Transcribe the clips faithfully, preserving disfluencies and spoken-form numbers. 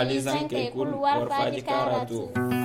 mali zankai kul warfaji karatu.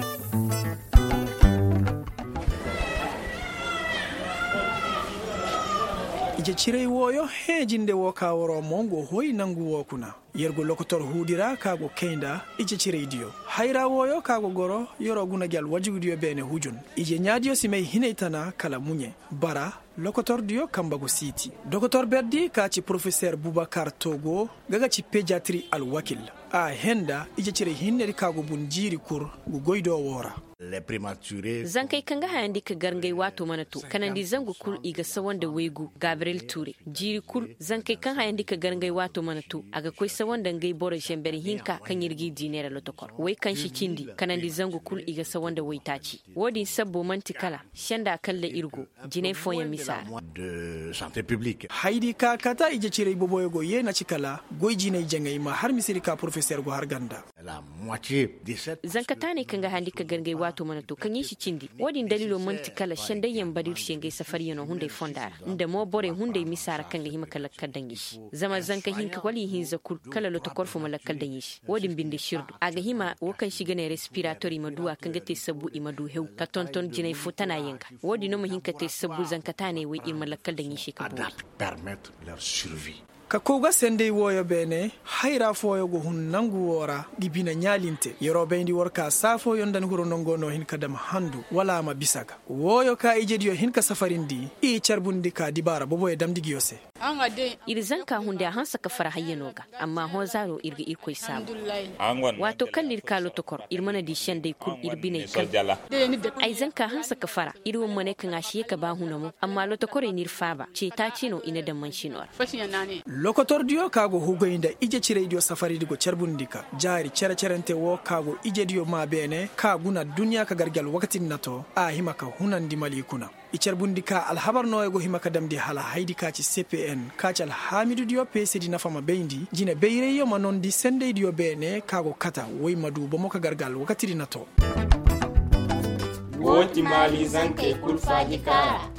ije cirey woyo hejinde wo kaworo mongo hoy nangu wo kuna yergo lokotor hudira kago kenda ije cirey diyo hayra woyo kago goro yoro guna gal wajudiyo bene hujun ije nyadiyo simay hinaytana kala munye bara lokotor diyo kambago siti dokotor berdi kaci professeur Boubacar Togo gaga ci pédiatrie al wakil a henda ije cirey hinne kago bun jiri kur gu goydo wora les prématurés zankai kanga hayandi ka garngai wato manatu kanandi zangu kul iga sawanda wegu Gabriel Touré jiri kul zankai kan hayandi ka garngai wato manatu aga koi sawanda ngai bora shembere hinka kan yirgi dinera lotokor wai kan shi kindi kanandi zangu kul iga sawanda wai taci wodi sabbo mantikala shanda kalle irgo jine foya misal de santé publique haidi ka kata ije cirey boboyego yena cikala goy jine jangay ma har misiri ka professeur go har ganda la moitié dix-sept zankatane kanga handi ka garngai wato manatu kan yi shi cindi wadin dalilo mantikala shanda yan badir shengai safari yano hunde fondara inda mo bore hunde misara kanga hima kala kaddan yishi zama zanka hinka wali hin zakul kala loto korfo mala kaddan yishi wadin binde shirdu aga hima wakan shiga ne respiratory maduwa kanga te sabu imadu hew ka tonton jinay futana yanka wadin no hinka te sabu zankatane wai imala kaddan yishi ka permettre leur survie ka koga sende woyo bene hayra foyo go hun nangu wora gibina nyalinte yero bendi worka safo yondan huro nongono hin kadam handu wala ma bisaka woyo ka ijediyo hin ka safarindi i charbundi ka dibara bobo e damdigi yose anga de irzan ka hunde hansa ka fara hayyanoga amma ho zaro irga irko isabu wato kallir kalo tokor irmana di shende kul irbine kal ai zanka hansa ka fara irwon mane kan ashiye ka ba hunamo amma lo tokore nirfaba ce ta cino ina da manshinor lokotor diyo kago hugoyinda ije cirey diyo safari digo cerbundika jari cere cerente wo kago ije diyo ma bene kaguna duniya ka gargal wakati nato a himaka hunandi malikuna i cerbundika alhabarno ego himaka damdi hala haydi kaci C P N kaci alhamidu diyo pesedi nafama beyndi jine beyreyo ma non di sende diyo bene kago kata woy madu bomo ka gargal wakati nato woti mali zankai kul faji kara